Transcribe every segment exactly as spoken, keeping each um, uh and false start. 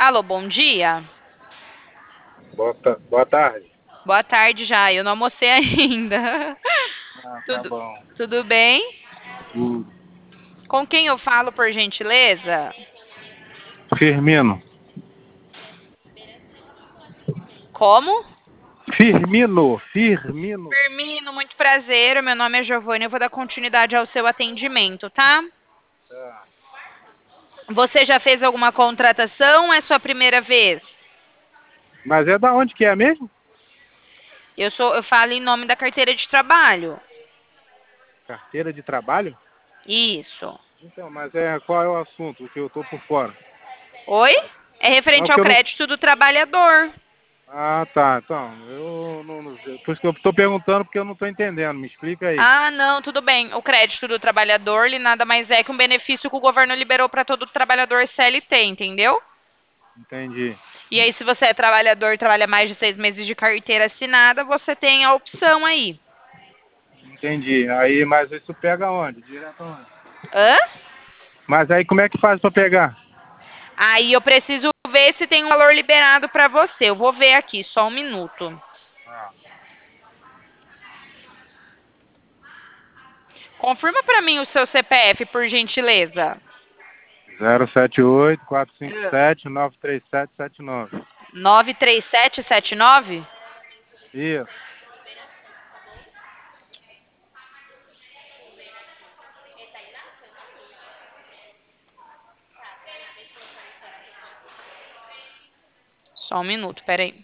Alô, bom dia. Boa, ta- boa tarde. Boa tarde já. Eu não almocei ainda. Ah, tá Tudo, bom. tudo bem? Tudo. Com quem eu falo, por gentileza? Firmino. Como? Firmino, Firmino. Firmino, muito prazer. O meu nome é Giovanni. Eu vou dar continuidade ao seu atendimento, tá? Tá. Você já fez alguma contratação ou é sua primeira vez? Mas é da onde que é mesmo? Eu sou, eu falo em nome da carteira de trabalho. Carteira de trabalho? Isso. Então, mas é qual é o assunto que eu tô por fora? Oi? É Não, referente ao porque eu não. crédito do trabalhador. Ah, tá. Então, eu não, não sei. Por isso que eu tô perguntando porque eu não tô entendendo. Me explica aí. Ah, não, tudo bem. O crédito do trabalhador, ele nada mais é que um benefício que o governo liberou para todo trabalhador C L T, entendeu? Entendi. E aí, se você é trabalhador e trabalha mais de seis meses de carteira assinada, você tem a opção aí. Entendi. Aí, mas isso pega onde? Direto onde? Hã? Mas aí como é que faz pra pegar? Aí eu preciso ver se tem um valor liberado para você. Eu vou ver aqui, só um minuto. Ah, Confirma para mim o seu C P F, por gentileza. zero sete oito, quatro cinco sete, nove três sete sete nove. nove três sete sete nove? Isso. Só um minuto, peraí.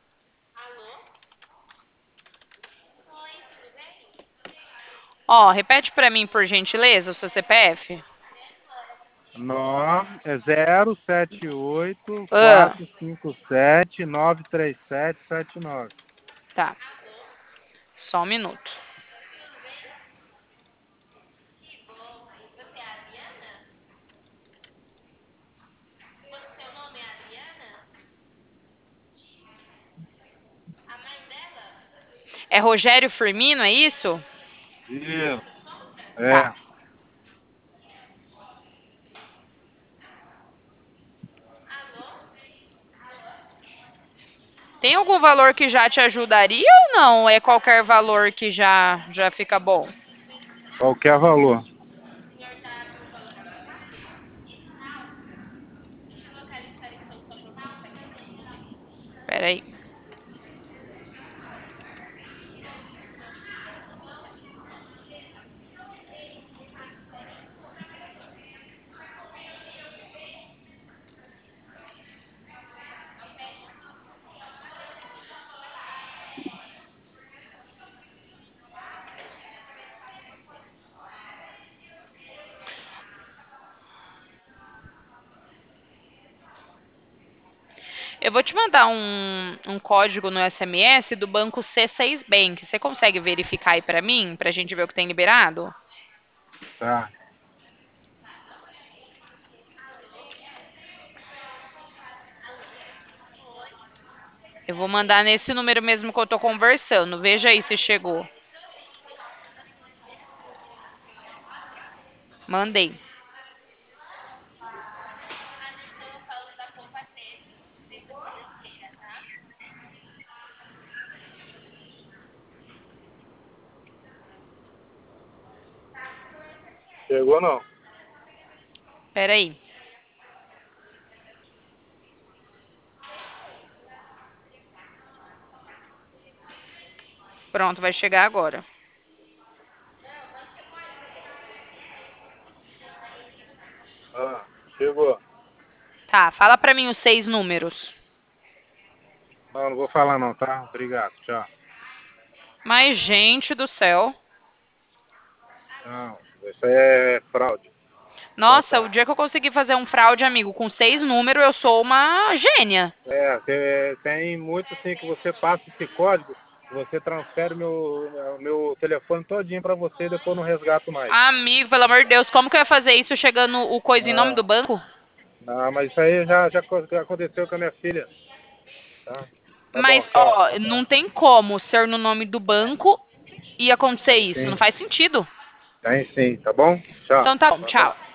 Ó, repete para mim, por gentileza, o seu C P F. Nove, é zero sete oito Ah, quatro cinco sete nove três sete sete nove. tá. Só um minuto. É Rogério Firmino, é isso? Isso. Tá. É. Tem algum valor que já te ajudaria ou não? É qualquer valor que já já fica bom? Qualquer valor. Peraí. Eu vou te mandar um, um código no S M S do banco C seis Bank. Você consegue verificar aí pra mim, pra gente ver o que tem liberado? Tá. Eu vou mandar nesse número mesmo que eu tô conversando. Veja aí se chegou. Mandei. Chegou não? Peraí. Pronto, vai chegar agora. Ah, chegou. Tá, fala pra mim os seis números. Não, não vou falar não, tá? Obrigado. Tchau. Mas, gente do céu. Não, isso aí é fraude. Tchau, Nossa, o tchau. dia que eu consegui fazer um fraude, amigo, com seis números, eu sou uma gênia. É, tem, tem muito assim que você passa esse código, você transfere meu, meu telefone todinho pra você e depois não resgato mais. Amigo, pelo amor de Deus, como que eu ia fazer isso chegando o coisa em nome Ah, do banco? não, mas isso aí já, já co- já aconteceu com a minha filha. Tá? Tá bom, Mas, tchau. ó, não tem como ser no nome do banco e acontecer Tem isso. Não sim. faz sentido. Tem sim, tá bom? Tchau. Então tá bom, Boa tchau. tarde.